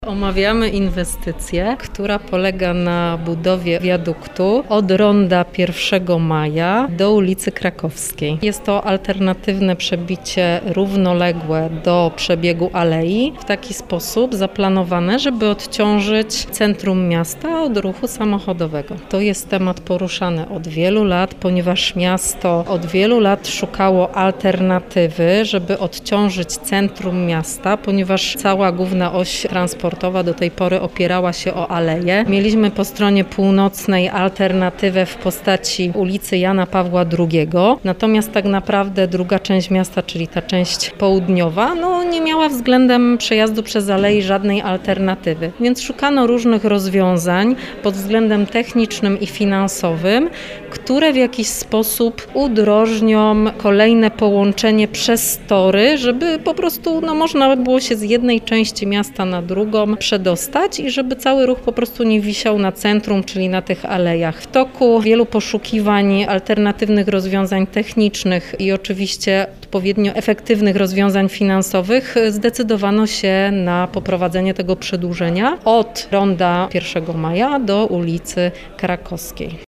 Omawiamy inwestycję, która polega na budowie wiaduktu od ronda 1 Maja do ulicy Krakowskiej. Jest to alternatywne przebicie równoległe do przebiegu alei, w taki sposób zaplanowane, żeby odciążyć centrum miasta od ruchu samochodowego. To jest temat poruszany od wielu lat, ponieważ miasto od wielu lat szukało alternatywy, żeby odciążyć centrum miasta, ponieważ cała główna oś transportowa do tej pory opierała się o aleję. Mieliśmy po stronie północnej alternatywę w postaci ulicy Jana Pawła II, natomiast tak naprawdę druga część miasta, czyli ta część południowa, nie miała względem przejazdu przez aleję żadnej alternatywy, więc szukano różnych rozwiązań pod względem technicznym i finansowym, które w jakiś sposób udrożnią kolejne połączenie przez tory, żeby po prostu można było się z jednej części miasta na drugą przedostać i żeby cały ruch po prostu nie wisiał na centrum, czyli na tych alejach. W toku wielu poszukiwań alternatywnych rozwiązań technicznych i oczywiście odpowiednio efektywnych rozwiązań finansowych zdecydowano się na poprowadzenie tego przedłużenia od ronda 1 Maja do ulicy Krakowskiej.